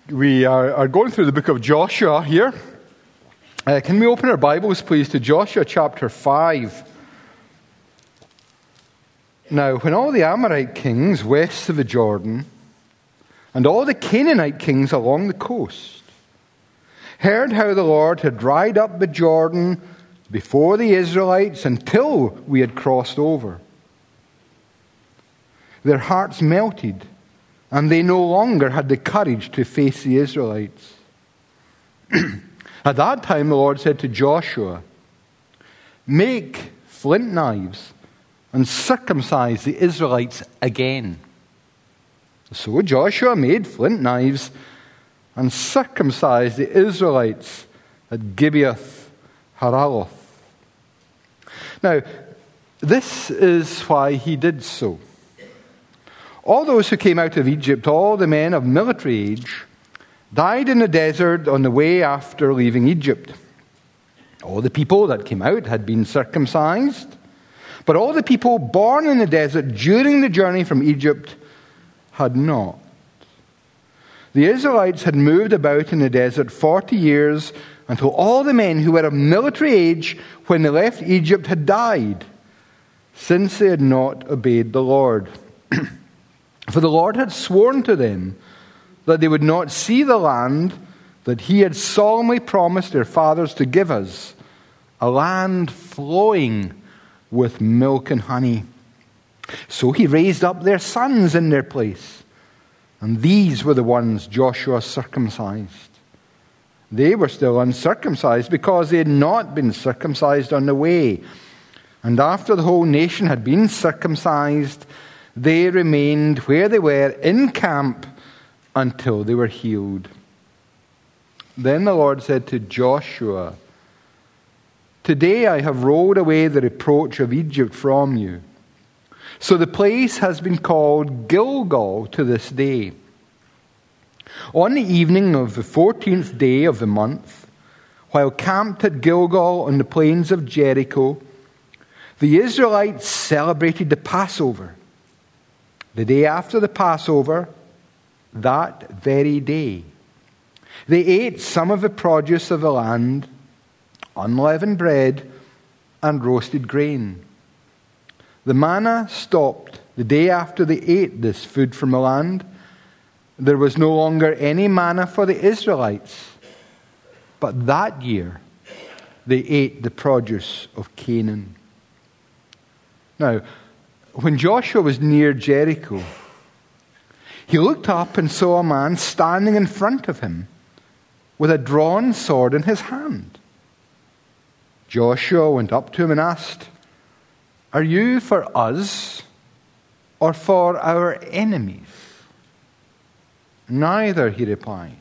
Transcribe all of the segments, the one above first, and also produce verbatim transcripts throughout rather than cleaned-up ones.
We are, are going through the book of Joshua here. Uh, can we open our Bibles, please, to Joshua chapter five? Now, when all the Amorite kings west of the Jordan and all the Canaanite kings along the coast heard how the Lord had dried up the Jordan before the Israelites until we had crossed over, their hearts melted, and they no longer had the courage to face the Israelites. At that time the Lord said to Joshua, "Make flint knives and circumcise the Israelites again." So Joshua made flint knives and circumcised the Israelites at Gibeath Haraloth. Now, this is why he did so. All those who came out of Egypt, all the men of military age, died in the desert on the way after leaving Egypt. All the people that came out had been circumcised, but all the people born in the desert during the journey from Egypt had not. The Israelites had moved about in the desert forty years until all the men who were of military age when they left Egypt had died, since they had not obeyed the Lord. For the Lord had sworn to them that they would not see the land that he had solemnly promised their fathers to give us, a land flowing with milk and honey. So he raised up their sons in their place, and these were the ones Joshua circumcised. They were still uncircumcised because they had not been circumcised on the way. And after the whole nation had been circumcised, they remained where they were in camp until they were healed. Then the Lord said to Joshua, "Today I have rolled away the reproach of Egypt from you." So the place has been called Gilgal to this day. On the evening of the fourteenth day of the month, while camped at Gilgal on the plains of Jericho, the Israelites celebrated the Passover. The day after the Passover, that very day, they ate some of the produce of the land, unleavened bread, and roasted grain. The manna stopped the day after they ate this food from the land. There was no longer any manna for the Israelites, but that year they ate the produce of Canaan. Now, when Joshua was near Jericho, he looked up and saw a man standing in front of him with a drawn sword in his hand. Joshua went up to him and asked, "Are you for us or for our enemies?" "Neither," he replied.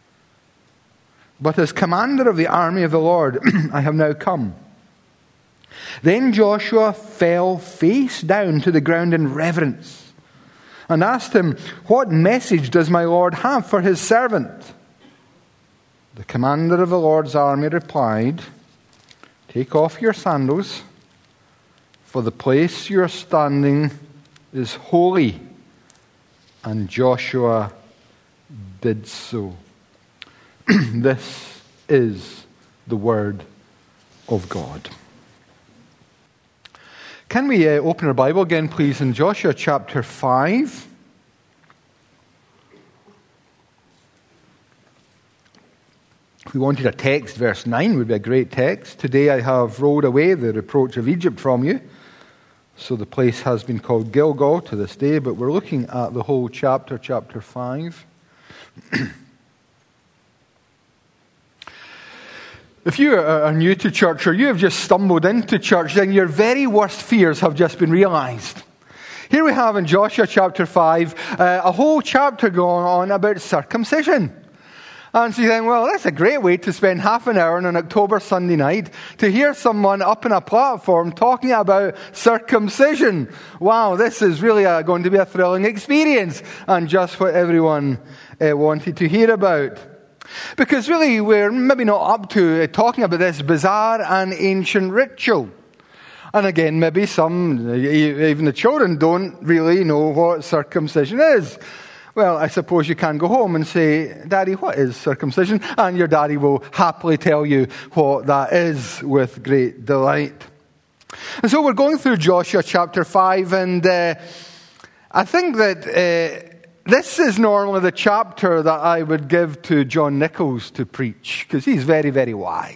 "But as commander of the army of the Lord, I have now come." Then Joshua fell face down to the ground in reverence and asked him, "What message does my Lord have for his servant?" The commander of the Lord's army replied, "Take off your sandals, for the place you are standing is holy." And Joshua did so. This is the word of God. Can we uh, open our Bible again, please, in Joshua chapter five? If we wanted a text, verse nine would be a great text. "Today I have rolled away the reproach of Egypt from you." So the place has been called Gilgal to this day, but we're looking at the whole chapter, chapter five. If you are new to church or you have just stumbled into church, then your very worst fears have just been realized. Here we have in Joshua chapter five uh, a whole chapter going on about circumcision. And so you think, well, that's a great way to spend half an hour on an October Sunday night to hear someone up on a platform talking about circumcision. Wow, this is really a, going to be a thrilling experience and just what everyone uh, wanted to hear about. Because really, we're maybe not up to talking about this bizarre and ancient ritual. And again, maybe some, even the children, don't really know what circumcision is. Well, I suppose you can go home and say, Daddy, what is circumcision? And your daddy will happily tell you what that is with great delight. And so we're going through Joshua chapter five, and uh, I think that uh, this is normally the chapter that I would give to John Nichols to preach, because he's very, very wise.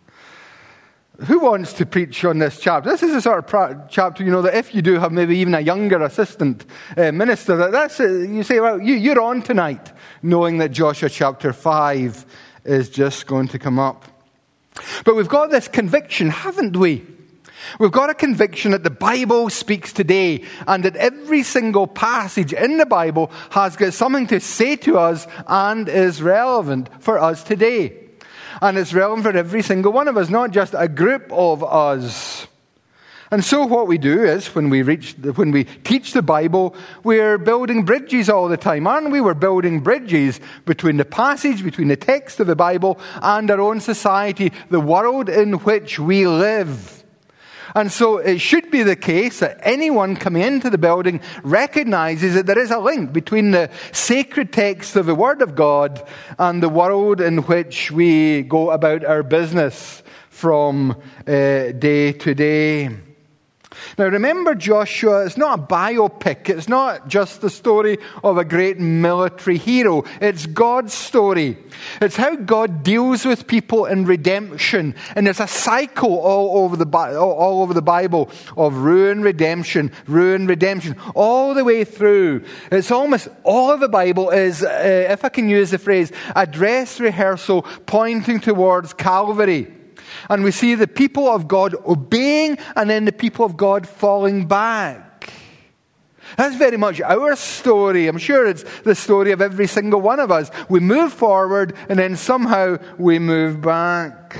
Who wants to preach on this chapter? This is a sort of pra- chapter, you know, that if you do have maybe even a younger assistant uh, minister, that that's uh, you say, well, you, you're on tonight, knowing that Joshua chapter five is just going to come up. But we've got this conviction, haven't we? We've got a conviction that the Bible speaks today, and that every single passage in the Bible has got something to say to us and is relevant for us today. And it's relevant for every single one of us, not just a group of us. And so what we do is, when we reach, when we teach the Bible, we're building bridges all the time, aren't we? We're building bridges between the passage, between the text of the Bible, and our own society, the world in which we live. And so it should be the case that anyone coming into the building recognizes that there is a link between the sacred text of the Word of God and the world in which we go about our business from uh, day to day. Now remember, Joshua is not a biopic. It's not just the story of a great military hero. It's God's story. It's how God deals with people in redemption. And there's a cycle all over the all over the Bible of ruin, redemption, ruin, redemption, all the way through. It's almost all of the Bible is, uh, if I can use the phrase, a dress rehearsal pointing towards Calvary. And we see the people of God obeying, and then the people of God falling back. That's very much our story. I'm sure it's the story of every single one of us. We move forward, and then somehow we move back.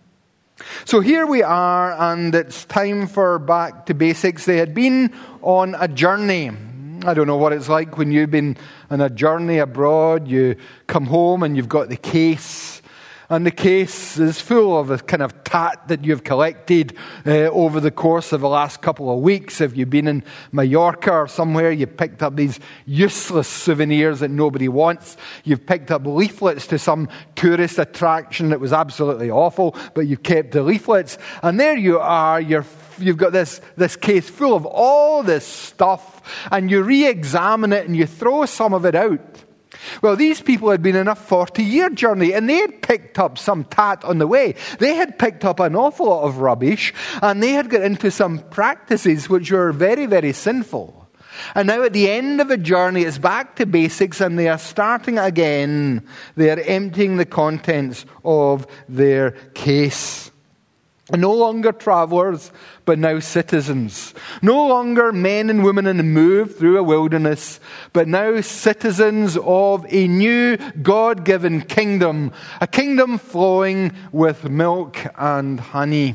So here we are, and it's time for back to basics. They had been on a journey. I don't know what it's like when you've been on a journey abroad. You come home and you've got the case. And the case is full of the kind of tat that you've collected uh, over the course of the last couple of weeks. If you've been in Mallorca or somewhere, you've picked up these useless souvenirs that nobody wants. You've picked up leaflets to some tourist attraction that was absolutely awful, but you've kept the leaflets. And there you are, you're, you've got this, this case full of all this stuff, and you re-examine it and you throw some of it out. Well, these people had been on a forty-year journey, and they had picked up some tat on the way. They had picked up an awful lot of rubbish, and they had got into some practices which were very, very sinful. And now at the end of the journey, it's back to basics, and they are starting again. They are emptying the contents of their case. No longer travelers, but now citizens. No longer men and women in the move through a wilderness, but now citizens of a new God-given kingdom, a kingdom flowing with milk and honey.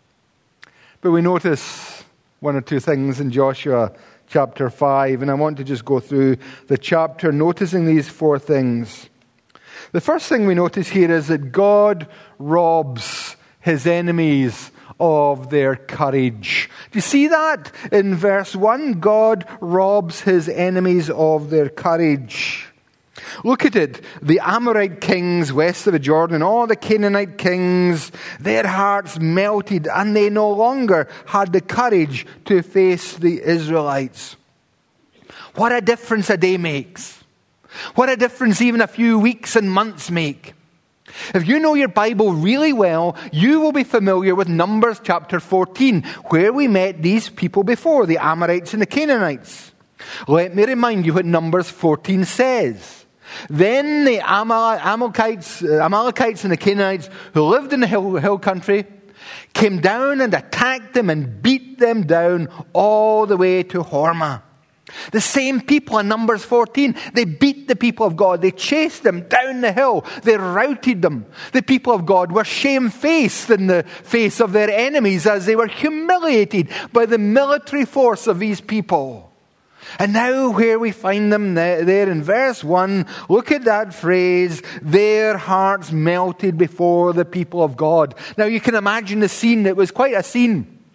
But we notice one or two things in Joshua chapter five, and I want to just go through the chapter noticing these four things. The first thing we notice here is that God robs his enemies of their courage. Do you see that? In verse one, God robs his enemies of their courage. Look at it. The Amorite kings west of the Jordan and all the Canaanite kings, their hearts melted, and they no longer had the courage to face the Israelites. What a difference a day makes. What a difference even a few weeks and months make. If you know your Bible really well, you will be familiar with Numbers chapter fourteen, where we met these people before, the Amorites and the Canaanites. Let me remind you what Numbers fourteen says. Then the Amalekites, Amalekites and the Canaanites who lived in the hill, hill country came down and attacked them and beat them down all the way to Hormah. The same people in Numbers fourteen, they beat the people of God. They chased them down the hill. They routed them. The people of God were shamefaced in the face of their enemies as they were humiliated by the military force of these people. And now where we find them there in verse one, look at that phrase, their hearts melted before the people of God. Now you can imagine the scene. It was quite a scene.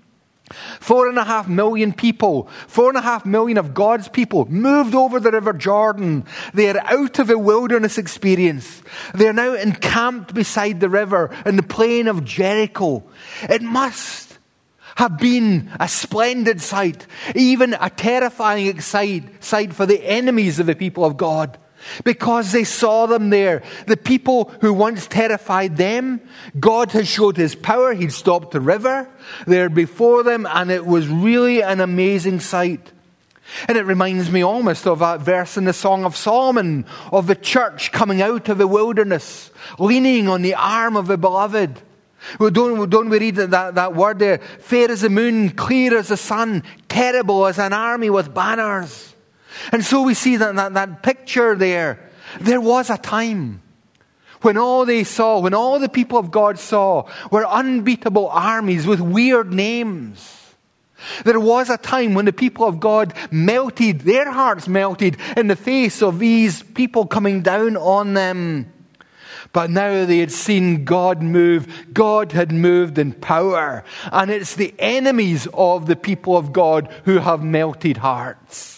Four and a half million people, four and a half million of God's people moved over the River Jordan. They are out of a wilderness experience. They are now encamped beside the river in the plain of Jericho. It must have been a splendid sight, even a terrifying sight, sight for the enemies of the people of God. Because they saw them there. The people who once terrified them, God has showed his power. He'd stopped the river there before them, and it was really an amazing sight. And it reminds me almost of that verse in the Song of Solomon, of the church coming out of the wilderness, leaning on the arm of the beloved. Well, don't, don't we read that, that word there? Fair as the moon, clear as the sun, terrible as an army with banners. And so we see that, that, that picture there. There was a time when all they saw, when all the people of God saw, were unbeatable armies with weird names. There was a time when the people of God melted, their hearts melted in the face of these people coming down on them. But now they had seen God move. God had moved in power. And it's the enemies of the people of God who have melted hearts.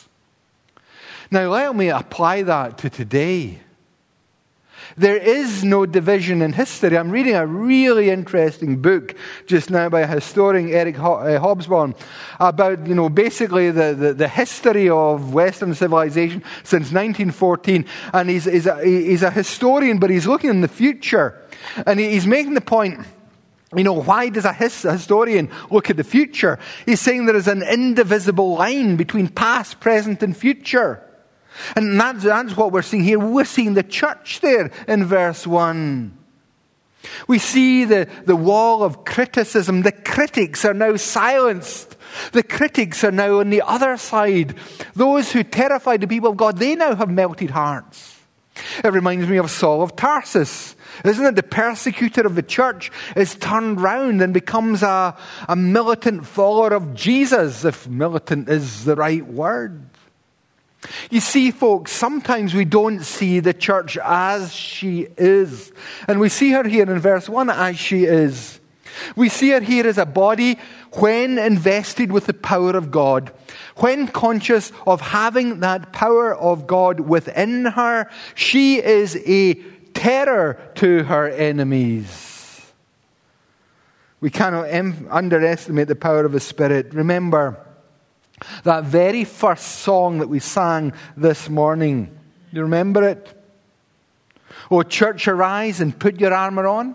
Now let me apply that to today. There is no division in history. I'm reading a really interesting book just now by a historian, Eric Hobsbawm, about, you know, basically the, the, the history of Western civilization since nineteen fourteen. And he's, he's, a, he's a historian, but he's looking in the future. And he's making the point, you know, why does a historian look at the future? He's saying there is an indivisible line between past, present, and future. And that's, that's what we're seeing here. We're seeing the church there in verse one. We see the, the wall of criticism. The critics are now silenced. The critics are now on the other side. Those who terrified the people of God, they now have melted hearts. It reminds me of Saul of Tarsus. Isn't it? The persecutor of the church is turned round and becomes a, a militant follower of Jesus, if militant is the right word. You see, folks, sometimes we don't see the church as she is. And we see her here in verse one as she is. We see her here as a body when invested with the power of God. When conscious of having that power of God within her, she is a terror to her enemies. We cannot em- underestimate the power of the Spirit. Remember that very first song that we sang this morning. You remember it? O church, arise and put your armor on.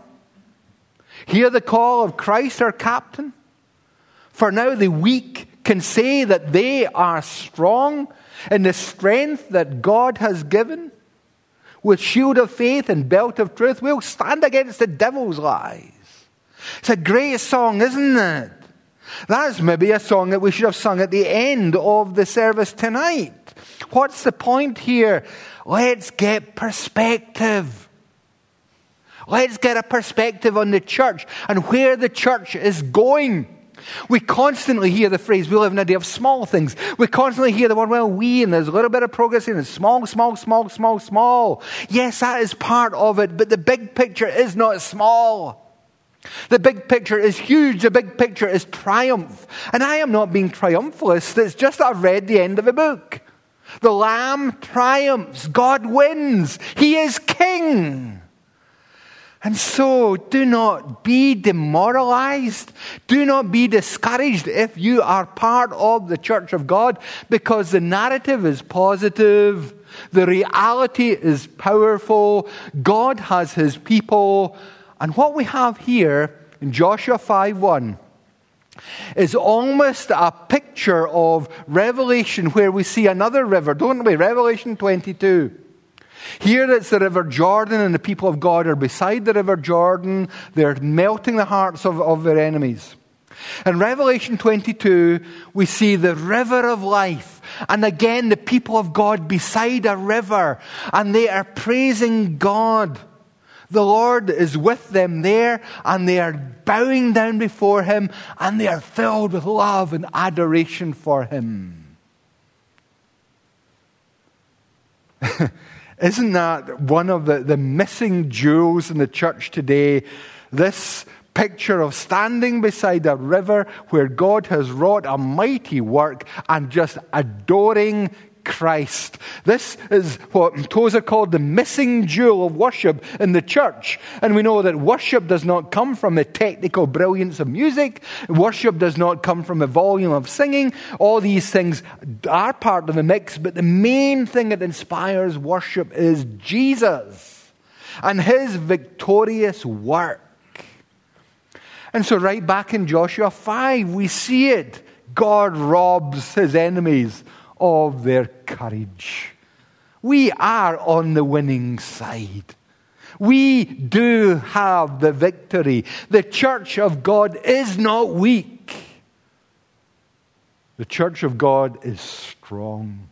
Hear the call of Christ our captain. For now the weak can say that they are strong in the strength that God has given. With shield of faith and belt of truth, we'll stand against the devil's lies. It's a great song, isn't it? That's maybe a song that we should have sung at the end of the service tonight. What's the point here? Let's get perspective. Let's get a perspective on the church and where the church is going. We constantly hear the phrase, we live in a day of small things. We constantly hear the word, well, we, and there's a little bit of progress in it. Small, small, small, small, small. Yes, that is part of it, but the big picture is not small. The big picture is huge. The big picture is triumph. And I am not being triumphalist. It's just I've read the end of the book. The Lamb triumphs. God wins. He is King. And so do not be demoralized. Do not be discouraged if you are part of the church of God, because the narrative is positive. The reality is powerful. God has his people. And what we have here in Joshua five one is almost a picture of Revelation, where we see another river, don't we? Revelation twenty-two. Here it's the River Jordan, and the people of God are beside the River Jordan. They're melting the hearts of, of their enemies. In Revelation twenty-two, we see the river of life. And again, the people of God beside a river, and they are praising God. The Lord is with them there, and they are bowing down before him, and they are filled with love and adoration for him. Isn't that one of the, the missing jewels in the church today? This picture of standing beside a river where God has wrought a mighty work and just adoring Christ. This is what Tozer called the missing jewel of worship in the church. And we know that worship does not come from the technical brilliance of music. Worship does not come from the volume of singing. All these things are part of the mix, but the main thing that inspires worship is Jesus and his victorious work. And so right back in Joshua five, we see it. God robs his enemies of their courage. We are on the winning side. We do have the victory. The church of God is not weak. The church of God is strong.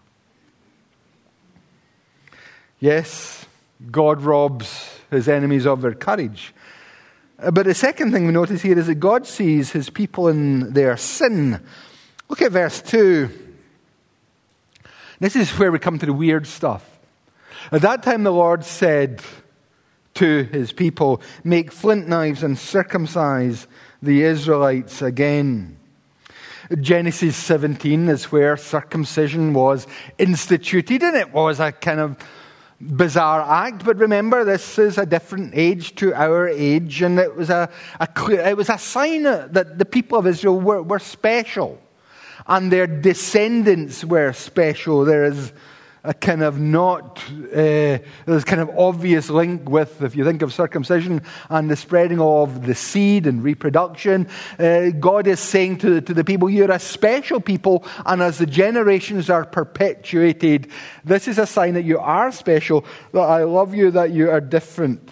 Yes, God robs his enemies of their courage. But the second thing we notice here is that God sees his people in their sin. Look at verse two. This is where we come to the weird stuff. At that time the Lord said to his people, make flint knives and circumcise the Israelites again. Genesis seventeen is where circumcision was instituted, and it was a kind of bizarre act. But remember, this is a different age to our age, and it was a, a clear, it was a sign that the people of Israel were, were special. And their descendants were special. There is a kind of not, uh, there's kind of obvious link with, if you think of circumcision and the spreading of the seed and reproduction. Uh, God is saying to, to the people, you're a special people, and as the generations are perpetuated, this is a sign that you are special, that I love you, that you are different.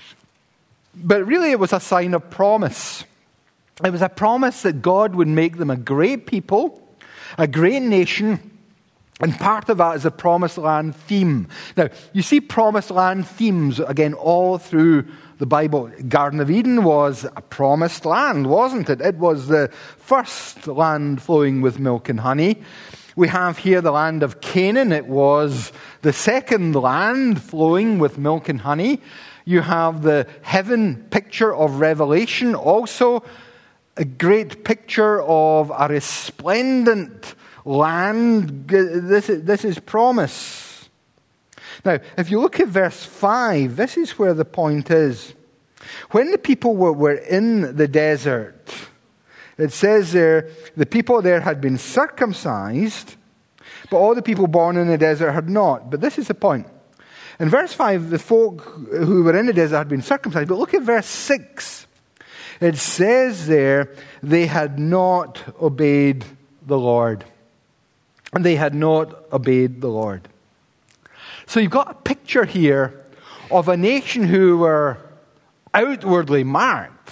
But really it was a sign of promise. It was a promise that God would make them a great people, a great nation, and part of that is a promised land theme. Now, you see promised land themes, again, all through the Bible. Garden of Eden was a promised land, wasn't it? It was the first land flowing with milk and honey. We have here the land of Canaan. It was the second land flowing with milk and honey. You have the heaven picture of Revelation, also a great picture of a resplendent land. This is, this is promise. Now, if you look at verse five, this is where the point is. When the people were, were in the desert, it says there, the people there had been circumcised, but all the people born in the desert had not. But this is the point. In verse five, the folk who were in the desert had been circumcised. But look at verse six. It says there, they had not obeyed the Lord. And they had not obeyed the Lord. So you've got a picture here of a nation who were outwardly marked.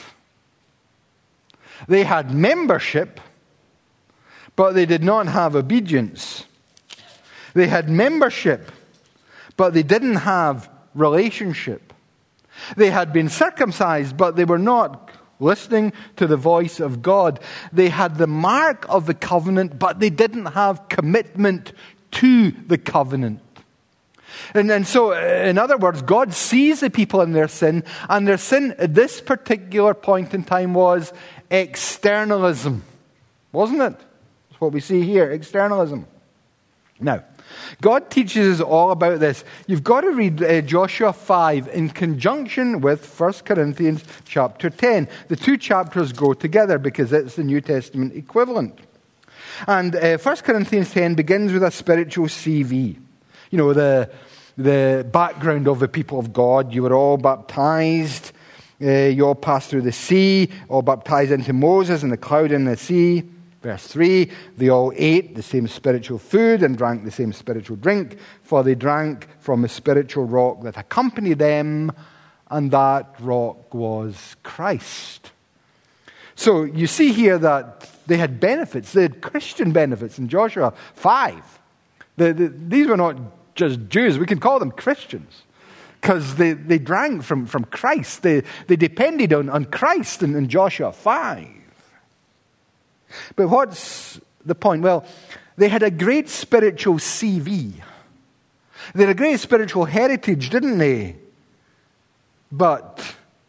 They had membership, but they did not have obedience. They had membership, but they didn't have relationship. They had been circumcised, but they were not listening to the voice of God. They had the mark of the covenant, but they didn't have commitment to the covenant. And, and so, in other words, God sees the people in their sin, and their sin at this particular point in time was externalism. Wasn't it? That's what we see here, externalism. Now, God teaches us all about this. You've got to read uh, Joshua five in conjunction with First Corinthians chapter ten. The two chapters go together because it's the New Testament equivalent. And uh, First Corinthians ten begins with a spiritual C V. You know, the, the background of the people of God. You were all baptized. Uh, you all passed through the sea, all baptized into Moses and the cloud in the sea. Verse three, they all ate the same spiritual food and drank the same spiritual drink, for they drank from the spiritual rock that accompanied them, and that rock was Christ. So you see here that they had benefits. They had Christian benefits in Joshua five. The, the, these were not just Jews. We can call them Christians because they, they drank from, from Christ. They, they depended on, on Christ in, in Joshua five. But what's the point? Well, they had a great spiritual C V. They had a great spiritual heritage, didn't they? But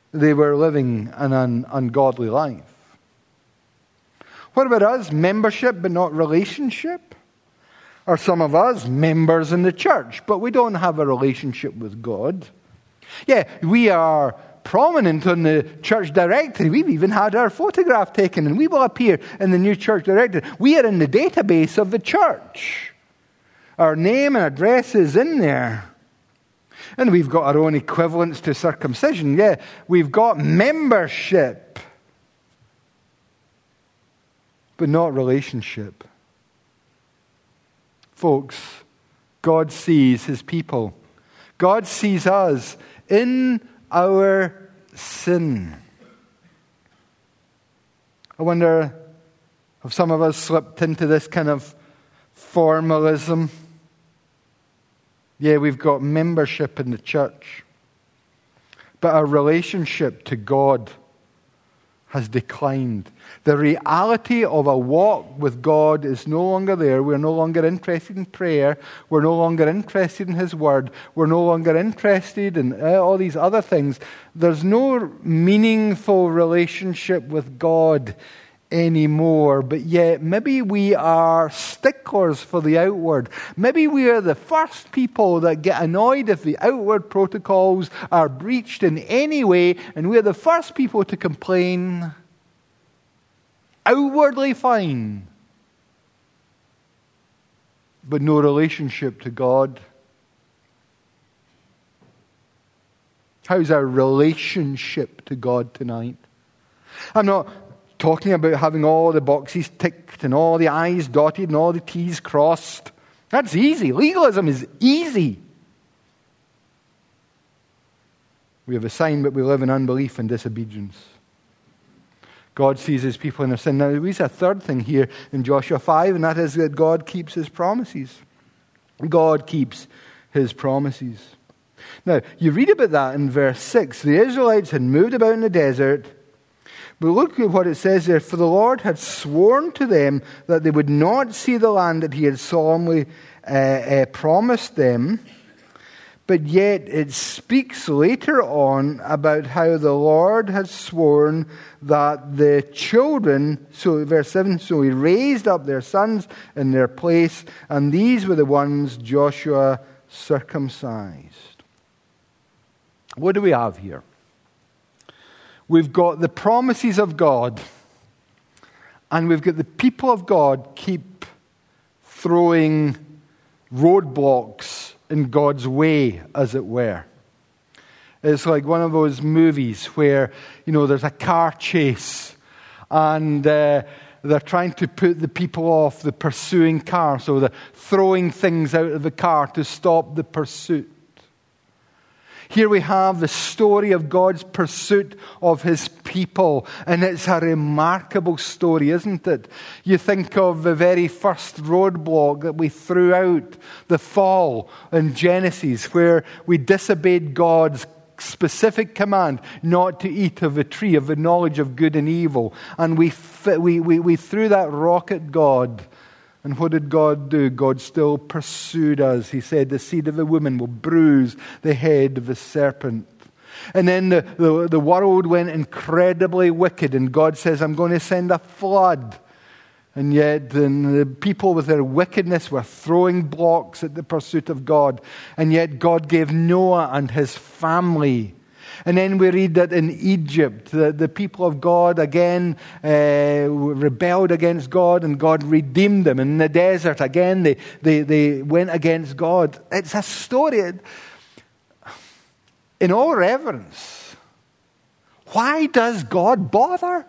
they were living an un- ungodly life. What about us? Membership but not relationship? Or some of us, members in the church, but we don't have a relationship with God. Yeah, we are prominent on the church directory. We've even had our photograph taken, and we will appear in the new church directory. We are in the database of the church. Our name and address is in there. And we've got our own equivalents to circumcision. Yeah, we've got membership, but not relationship. Folks, God sees his people. God sees us in our sin. I wonder, have some of us slipped into this kind of formalism? Yeah, we've got membership in the church, but our relationship to God has declined. The reality of a walk with God is no longer there. We're no longer interested in prayer. We're no longer interested in his word. We're no longer interested in all these other things. There's no meaningful relationship with God anymore, but yet maybe we are sticklers for the outward. Maybe we are the first people that get annoyed if the outward protocols are breached in any way, and we are the first people to complain. Outwardly fine, but no relationship to God. How's our relationship to God tonight? I'm not talking about having all the boxes ticked and all the I's dotted and all the T's crossed. That's easy. Legalism is easy. We have a sign, but we live in unbelief and disobedience. God sees his people in their sin. Now, there's a third thing here in Joshua five, and that is that God keeps his promises. God keeps his promises. Now, you read about that in verse six. The Israelites had moved about in the desert. But look at what it says there. For the Lord had sworn to them that they would not see the land that he had solemnly uh, uh, promised them. But yet it speaks later on about how the Lord had sworn that the children, so verse seven, so he raised up their sons in their place, and these were the ones Joshua circumcised. What do we have here? We've got the promises of God, and we've got the people of God keep throwing roadblocks in God's way, as it were. It's like one of those movies where, you know, there's a car chase and uh, they're trying to put the people off the pursuing car. So they're throwing things out of the car to stop the pursuit. Here we have the story of God's pursuit of his people, and it's a remarkable story, isn't it? You think of the very first roadblock that we threw out, the fall in Genesis, where we disobeyed God's specific command not to eat of the tree of the knowledge of good and evil, and we we we, we threw that rock at God. And what did God do? God still pursued us. He said, the seed of the woman will bruise the head of the serpent. And then the, the, the world went incredibly wicked. And God says, I'm going to send a flood. And yet and the people with their wickedness were throwing blocks at the pursuit of God. And yet God gave Noah and his family. And then we read that in Egypt, the, the people of God again uh, rebelled against God, and God redeemed them. In the desert, again, they, they, they went against God. It's a story. In all reverence, why does God bother?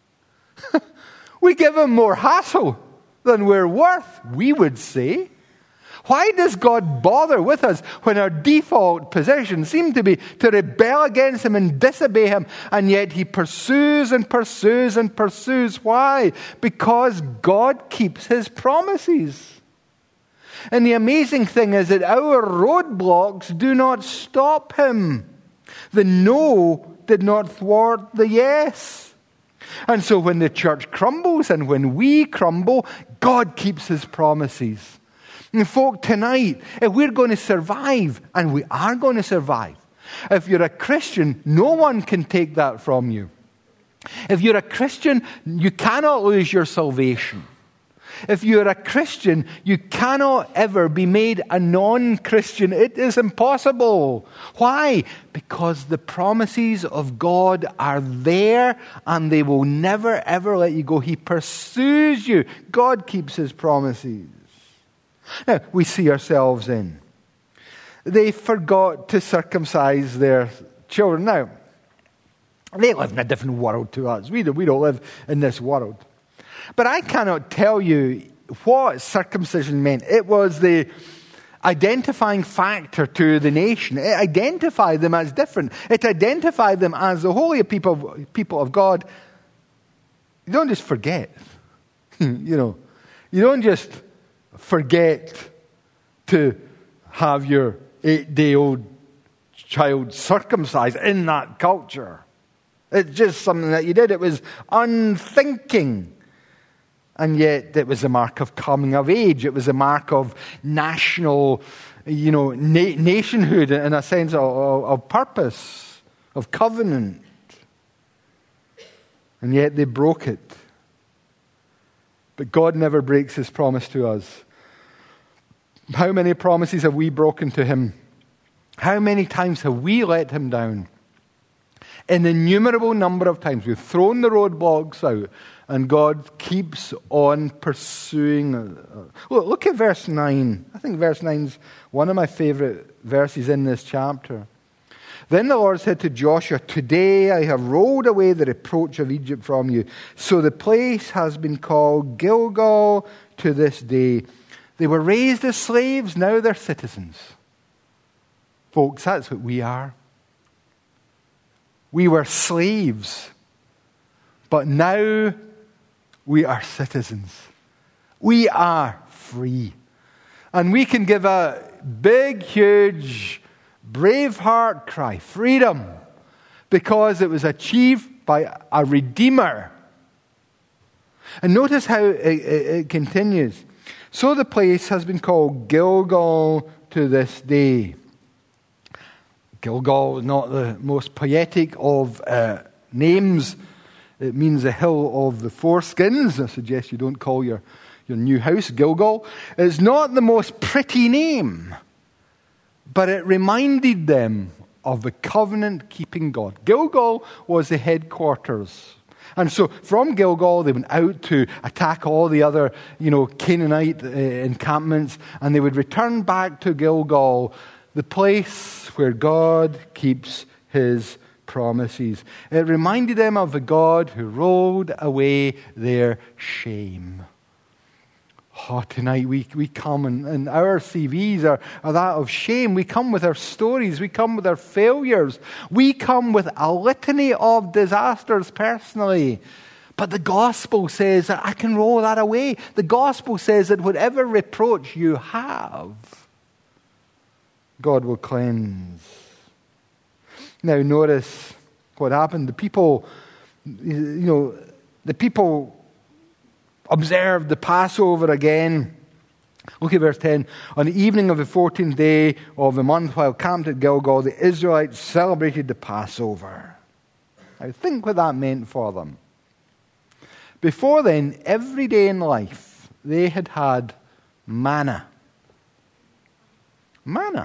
We give him more hassle than we're worth, we would say. Why does God bother with us when our default position seems to be to rebel against him and disobey him, and yet he pursues and pursues and pursues? Why? Because God keeps his promises. And the amazing thing is that our roadblocks do not stop him. The no did not thwart the yes. And so when the church crumbles and when we crumble, God keeps his promises. And folk, tonight, if we're going to survive, and we are going to survive, If you're a Christian, no one can take that from you. If you're a Christian, you cannot lose your salvation. If you're a Christian, you cannot ever be made a non-Christian. It is impossible. Why? Because the promises of God are there and they will never ever let you go. He pursues you. God keeps his promises. Now, we see ourselves in. They forgot to circumcise their children. Now, they live in a different world to us. We don't, we don't live in this world. But I cannot tell you what circumcision meant. It was the identifying factor to the nation. It identified them as different. It identified them as the holy people, people of God. You don't just forget. you know, you don't just forget to have your eight-day-old child circumcised in that culture. It's just something that you did. It was unthinking. And yet it was a mark of coming of age. It was a mark of national, you know, na- nationhood in a sense of, of, of purpose, of covenant. And yet they broke it. But God never breaks his promise to us. How many promises have we broken to him? How many times have we let him down? An innumerable number of times we've thrown the roadblocks out, and God keeps on pursuing. Look, look at verse nine. I think verse nine is one of my favorite verses in this chapter. Then the Lord said to Joshua, "Today I have rolled away the reproach of Egypt from you." So the place has been called Gilgal to this day. They were raised as slaves, now they're citizens. Folks, that's what we are. We were slaves, but now we are citizens. We are free. And we can give a big, huge, braveheart cry, freedom, because it was achieved by a Redeemer. And notice how it, it, it continues. So the place has been called Gilgal to this day. Gilgal is not the most poetic of uh, names. It means the hill of the foreskins. I suggest you don't call your, your new house Gilgal. It's not the most pretty name, but it reminded them of the covenant-keeping God. Gilgal was the headquarters. And so from Gilgal, they went out to attack all the other, you know, Canaanite uh, encampments, and they would return back to Gilgal, the place where God keeps his promises. It reminded them of the God who rolled away their shame. Oh, tonight we, we come and, and our C Vs are, are that of shame. We come with our stories. We come with our failures. We come with a litany of disasters personally. But the gospel says that I can roll that away. The gospel says that whatever reproach you have, God will cleanse. Now notice what happened. The people, you know, the people observed the Passover again. Look at verse ten. On the evening of the fourteenth day of the month, while camped at Gilgal, the Israelites celebrated the Passover. Now think what that meant for them. Before then, every day in life, they had had manna. Manna.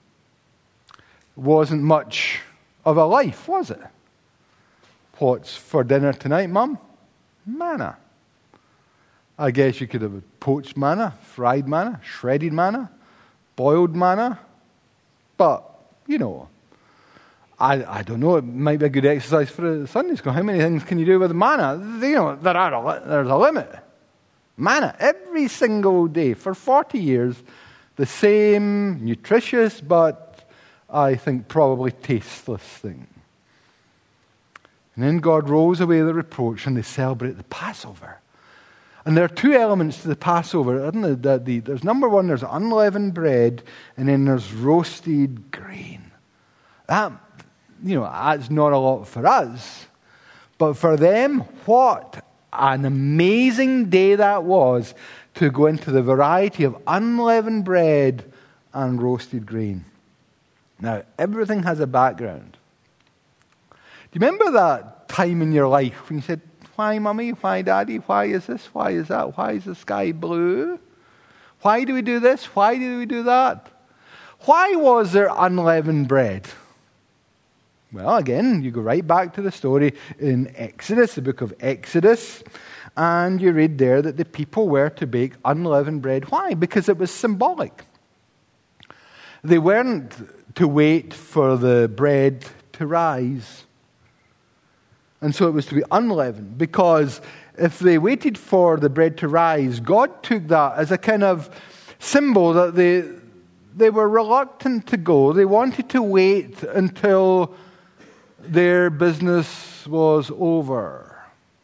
Wasn't much of a life, was it? What's for dinner tonight, Mum? Manna. I guess you could have poached manna, fried manna, shredded manna, boiled manna. But, you know, I, I don't know, it might be a good exercise for a Sunday school. How many things can you do with manna? You know, there are a, there's a limit. Manna, every single day, for forty years, the same nutritious, but I think probably tasteless thing. And then God rolls away the reproach and they celebrate the Passover. And there are two elements to the Passover, isn't there? There's number one, there's unleavened bread, and then there's roasted grain. That, you know, that's not a lot for us. But for them, what an amazing day that was to go into the variety of unleavened bread and roasted grain. Now, everything has a background. Do you remember that time in your life when you said, why, Mummy? Why, Daddy? Why is this? Why is that? Why is the sky blue? Why do we do this? Why do we do that? Why was there unleavened bread? Well, again, you go right back to the story in Exodus, the book of Exodus, and you read there that the people were to bake unleavened bread. Why? Because it was symbolic. They weren't to wait for the bread to rise. And so it was to be unleavened, because if they waited for the bread to rise, God took that as a kind of symbol that they, they were reluctant to go. They wanted to wait until their business was over.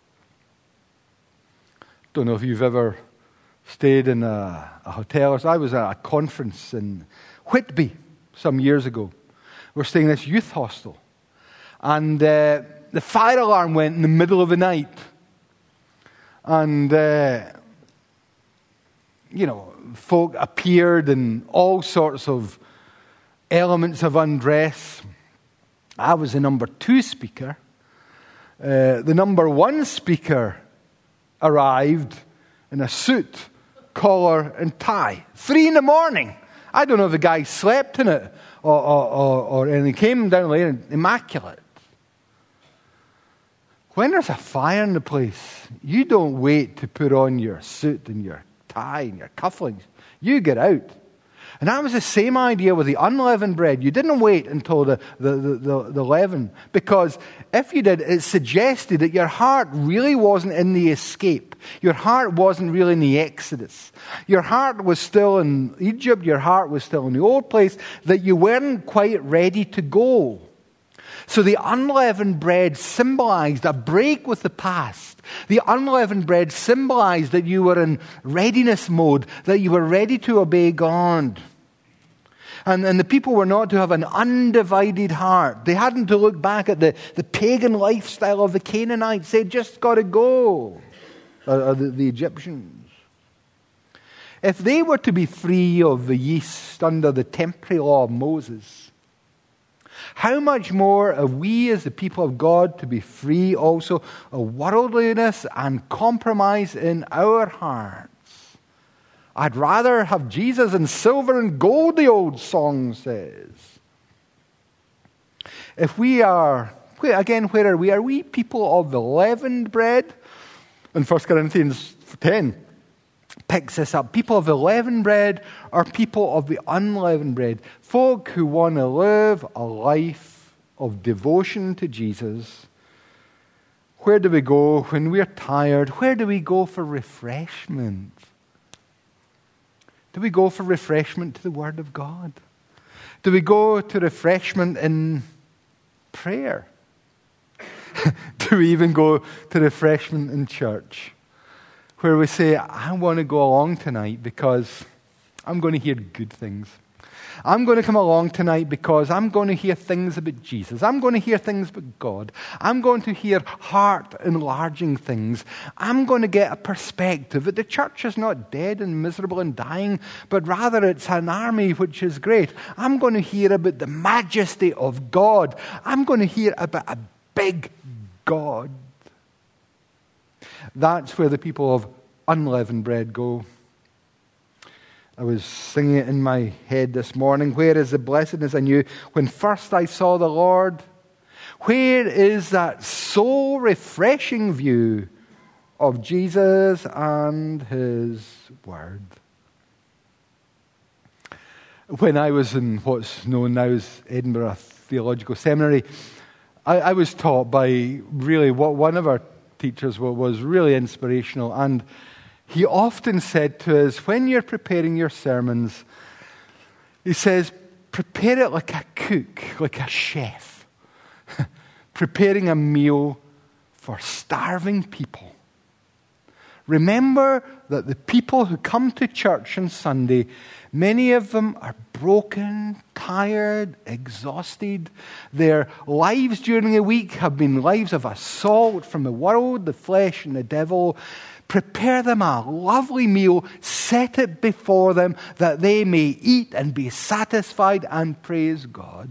Don't know if you've ever stayed in a, a hotel. I was at a conference in Whitby some years ago. We're staying in this youth hostel. And uh, the fire alarm went in the middle of the night. And, uh, you know, folk appeared in all sorts of elements of undress. I was the number two speaker. Uh, the number one speaker arrived in a suit, collar, and tie. Three in the morning. I don't know if the guy slept in it or, or, or, or and he came down later immaculate. When there's a fire in the place, you don't wait to put on your suit and your tie and your cufflinks. You get out. And that was the same idea with the unleavened bread. You didn't wait until the, the, the, the, the leaven. Because if you did, it suggested that your heart really wasn't in the escape. Your heart wasn't really in the Exodus. Your heart was still in Egypt. Your heart was still in the old place. That you weren't quite ready to go. So the unleavened bread symbolized a break with the past. The unleavened bread symbolized that you were in readiness mode, that you were ready to obey God. And, and the people were not to have an undivided heart. They hadn't to look back at the, the pagan lifestyle of the Canaanites. They just got to go, or, or the, the Egyptians. If they were to be free of the yeast under the temporary law of Moses, how much more are we as the people of God to be free also of worldliness and compromise in our hearts? I'd rather have Jesus and silver and gold, the old song says. If we are, again, where are we? Are we people of the leavened bread? In First Corinthians ten picks this up. People of the leavened bread are people of the unleavened bread. Folk who want to live a life of devotion to Jesus. Where do we go when we're tired? Where do we go for refreshment? Do we go for refreshment to the Word of God? Do we go to refreshment in prayer? Do we even go to refreshment in church? Where we say, I want to go along tonight because I'm going to hear good things. I'm going to come along tonight because I'm going to hear things about Jesus. I'm going to hear things about God. I'm going to hear heart-enlarging things. I'm going to get a perspective that the church is not dead and miserable and dying, but rather it's an army which is great. I'm going to hear about the majesty of God. I'm going to hear about a big God. That's where the people of unleavened bread go. I was singing it in my head this morning. Where is the blessedness I knew when first I saw the Lord? Where is that soul refreshing view of Jesus and His Word? When I was in what's known now as Edinburgh Theological Seminary, I, I was taught by really what one of our teachers was really inspirational, and he often said to us, when you're preparing your sermons, he says, prepare it like a cook, like a chef, preparing a meal for starving people. Remember that the people who come to church on Sunday, many of them are broken, tired, exhausted. Their lives during the week have been lives of assault from the world, the flesh, and the devil. Prepare them a lovely meal, set it before them, that they may eat and be satisfied and praise God.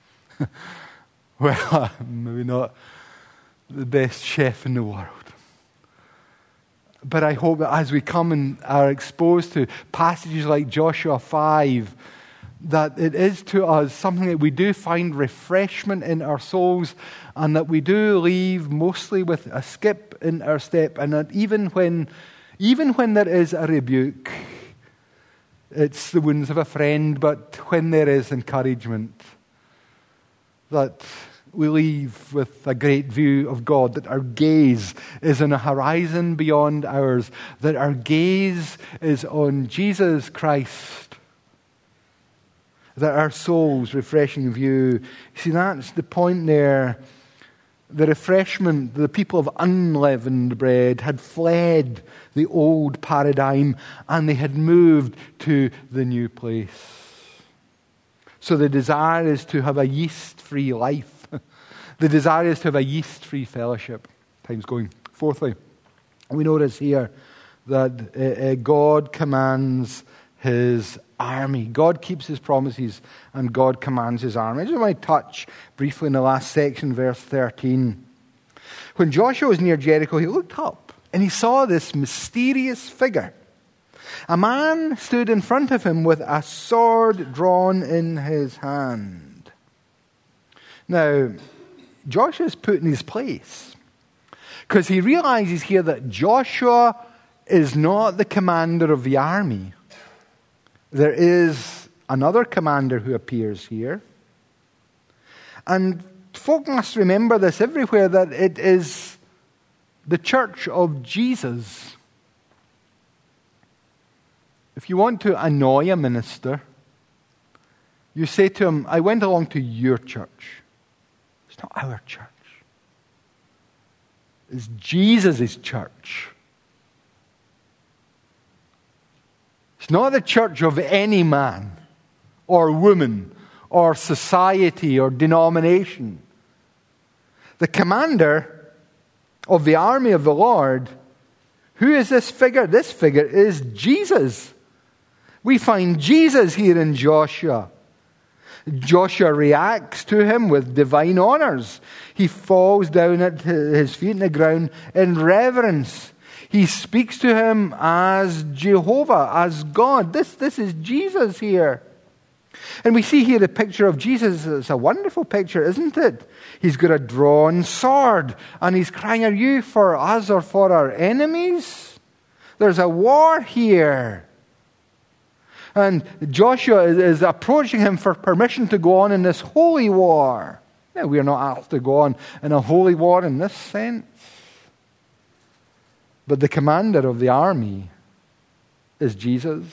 Well, maybe not the best chef in the world. But I hope that as we come and are exposed to passages like Joshua five, that it is to us something that we do find refreshment in our souls, and that we do leave mostly with a skip in our step, and that even when, even when there is a rebuke, it's the wounds of a friend, but when there is encouragement, that we leave with a great view of God, that our gaze is on a horizon beyond ours, that our gaze is on Jesus Christ, that our soul's refreshing view. See, that's the point there. The refreshment, the people of unleavened bread had fled the old paradigm and they had moved to the new place. So the desire is to have a yeast-free life. The desire is to have a yeast-free fellowship. Time's going. Fourthly, we notice here that uh, uh, God commands His army. God keeps His promises and God commands His army. I just want to touch briefly in the last section, verse thirteen. When Joshua was near Jericho, he looked up and he saw this mysterious figure. A man stood in front of him with a sword drawn in his hand. Now, Joshua is put in his place because he realizes here that Joshua is not the commander of the army. There is another commander who appears here. And folk must remember this everywhere, that it is the church of Jesus. If you want to annoy a minister, you say to him, I went along to your church. It's not our church. It's Jesus' church. It's not the church of any man or woman or society or denomination. The commander of the army of the Lord, who is this figure? This figure is Jesus. We find Jesus here in Joshua. Joshua reacts to him with divine honors. He falls down at his feet in the ground in reverence. He speaks to him as Jehovah, as God. This, this is Jesus here. And we see here the picture of Jesus. It's a wonderful picture, isn't it? He's got a drawn sword and he's crying, are you for us or for our enemies? There's a war here. And Joshua is approaching him for permission to go on in this holy war. Now, we are not asked to go on in a holy war in this sense. But the commander of the army is Jesus.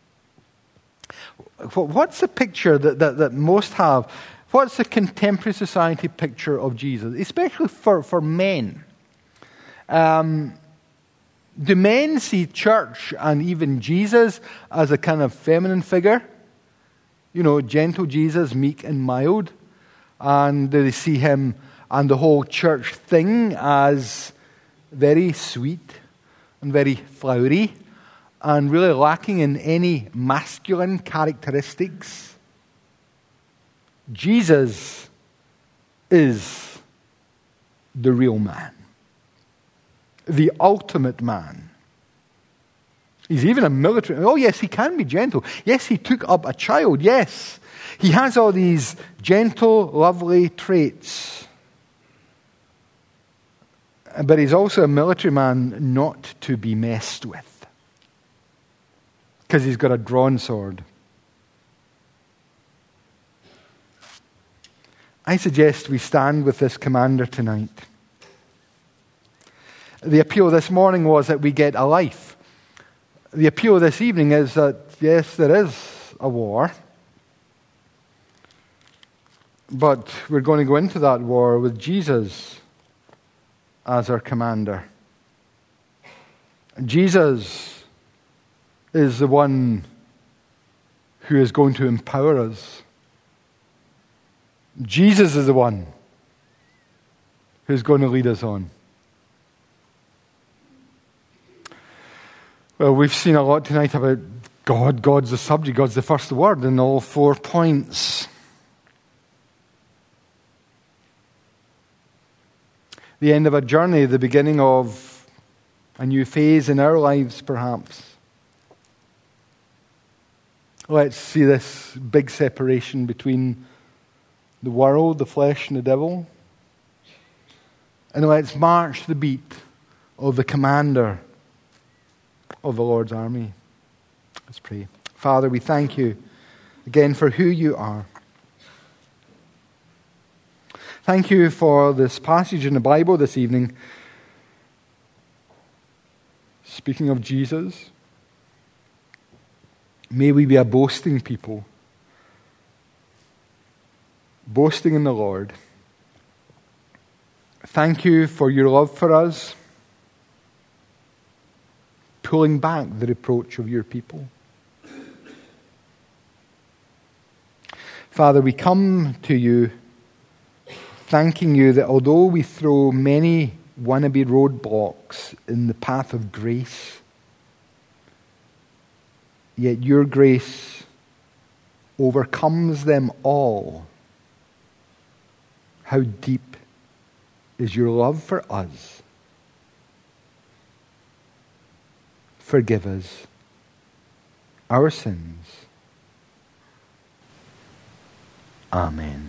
What's the picture that, that, that most have? What's the contemporary society picture of Jesus? Especially for, for men. Um... Do men see church and even Jesus as a kind of feminine figure? You know, gentle Jesus, meek and mild. And do they see him and the whole church thing as very sweet and very flowery and really lacking in any masculine characteristics? Jesus is the real man. The ultimate man. He's even a military. Oh, yes, he can be gentle. Yes, he took up a child. Yes, he has all these gentle, lovely traits. But he's also a military man not to be messed with, because he's got a drawn sword. I suggest we stand with this commander tonight. The appeal this morning was that we get a life. The appeal this evening is that, yes, there is a war. But we're going to go into that war with Jesus as our commander. Jesus is the one who is going to empower us. Jesus is the one who's going to lead us on. Well, we've seen a lot tonight about God. God's the subject. God's the first word in all four points. The end of a journey, the beginning of a new phase in our lives, perhaps. Let's see this big separation between the world, the flesh, and the devil. And let's march to the beat of the commander of the Lord's army. Let's pray. Father, we thank you again for who you are. Thank you for this passage in the Bible this evening. Speaking of Jesus, may we be a boasting people, boasting in the Lord. Thank you for your love for us, pulling back the reproach of your people. Father, we come to you thanking you that although we throw many wannabe roadblocks in the path of grace, yet your grace overcomes them all. How deep is your love for us? Forgive us our sins. Amen.